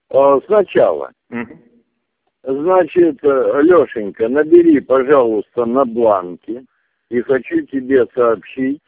Сначала. Значит, Лешенька, набери, пожалуйста, на бланке. И хочу тебе сообщить,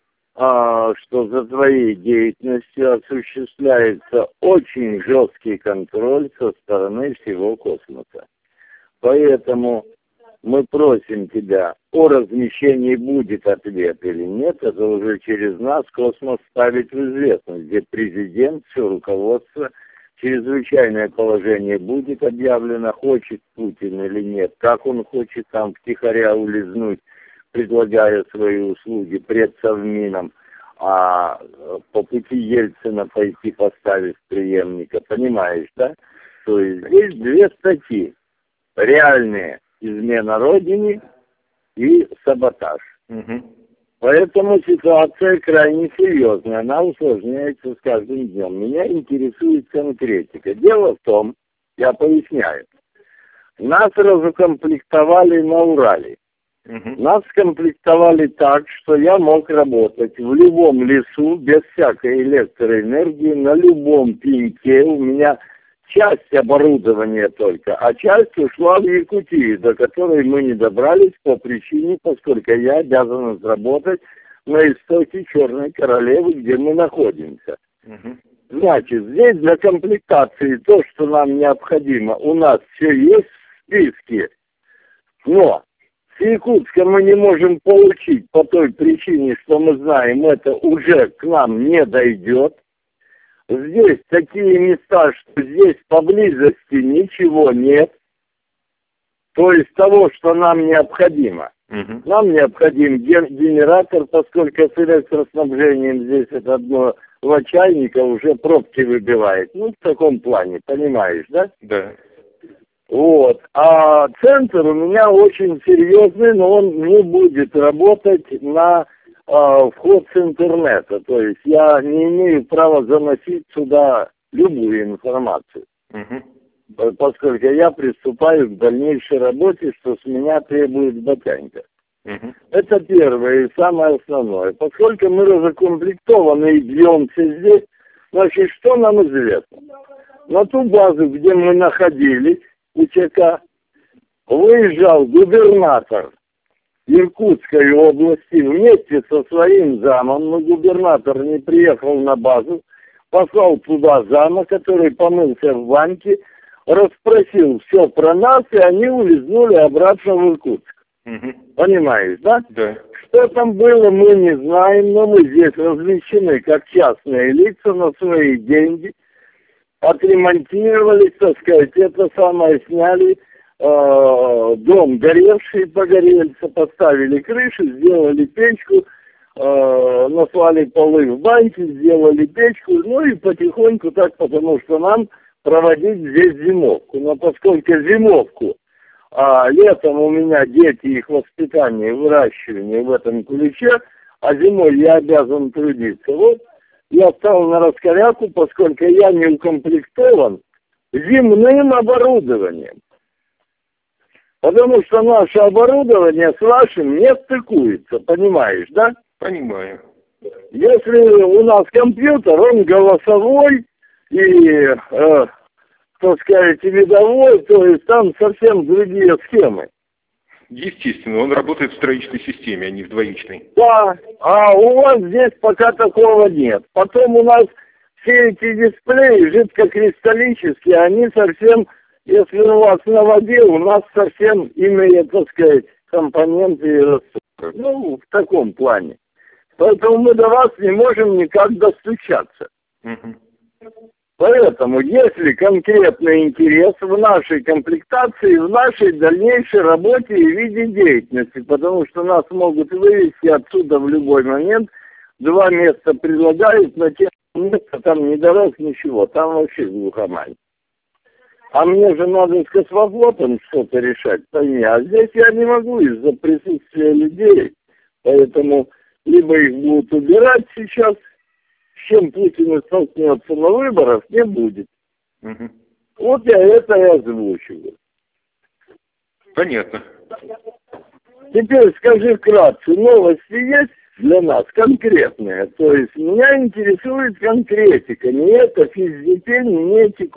что за твоей деятельностью осуществляется очень жесткий контроль со стороны всего космоса. Поэтому мы просим тебя, о размещении будет ответ или нет, это уже через нас космос ставит в известность, где президент, все руководство, чрезвычайное положение будет объявлено, хочет Путин или нет, как он хочет там втихаря улизнуть, предлагая свои услуги пред Совмином, а по пути Ельцина пойти поставить преемника, понимаешь, да? То есть здесь две статьи, реальные: измена Родине и саботаж. Поэтому ситуация крайне серьезная, она усложняется с каждым днем. Меня интересует конкретика. Дело в том, я поясняю, нас разукомплектовали на Урале. Нас скомплектовали так, что я мог работать в любом лесу, без всякой электроэнергии, на любом пеньке. У меня часть оборудования только, а часть ушла в Якутию, до которой мы не добрались по причине, поскольку я обязан работать на истоке Черной Королевы, где мы находимся. Значит, здесь для комплектации то, что нам необходимо, у нас все есть в списке, но с Якутска мы не можем получить по той причине, что мы знаем, это уже к нам не дойдет. Здесь такие места, что здесь поблизости ничего нет. То есть того, что нам необходимо. Нам необходим генератор, поскольку с электроснабжением здесь это одно два чайника уже пробки выбивает. Ну, в таком плане, понимаешь, да? Да. Вот. А центр у меня очень серьезный, но он не будет работать на вход с интернета. То есть я не имею права заносить сюда любую информацию. Поскольку я приступаю к дальнейшей работе, что с меня требует Батянька. Это первое и самое основное. Поскольку мы разукомплектованы и бьемся здесь, значит, что нам известно? На ту базу, где мы находились, УЧК, выезжал губернатор Иркутской области вместе со своим замом, но губернатор не приехал на базу, послал туда зама, который помылся в банке, расспросил все про нас, и они улизнули обратно в Иркутск. Понимаешь, да? Да. Что там было, мы не знаем, но мы здесь размещены как частные лица на свои деньги, отремонтировали, так сказать, это самое, сняли дом горевший, погорельца, поставили крышу, сделали печку, наслали полы в баньке, сделали печку, ну и потихоньку так, потому что нам проводить здесь зимовку. Но поскольку зимовку, летом у меня дети, их воспитание, выращивание в этом ключе, а зимой я обязан трудиться. Вот я стал на раскоряку, поскольку я не укомплектован земным оборудованием. Потому что наше оборудование с вашим не стыкуется, понимаешь, да? Понимаю. Если у нас компьютер, он голосовой и, так сказать, видовой, то есть там совсем другие схемы. Естественно, он работает в троичной системе, а не в двоичной. Да, а у вас здесь пока такого нет. Потом у нас все эти дисплеи жидкокристаллические, они совсем, если у вас на воде, у нас совсем имеют, так сказать, компоненты и растворы. Ну, в таком плане. Поэтому мы до вас не можем никак достучаться. Поэтому, если конкретный интерес в нашей комплектации, в нашей дальнейшей работе и виде деятельности, потому что нас могут вывести отсюда в любой момент, 2 места предлагают, на те места там не дорог ничего, там вообще глухомань. А мне же надо с космофлотом что-то решать, пойми, а здесь я не могу из-за присутствия людей, поэтому либо их будут убирать сейчас, с чем Путин столкнется на выборах, не будет. Вот я это и озвучиваю. Понятно. Теперь скажи вкратце, новости есть для нас конкретные? То есть меня интересует конкретика, не это физтепень, не эти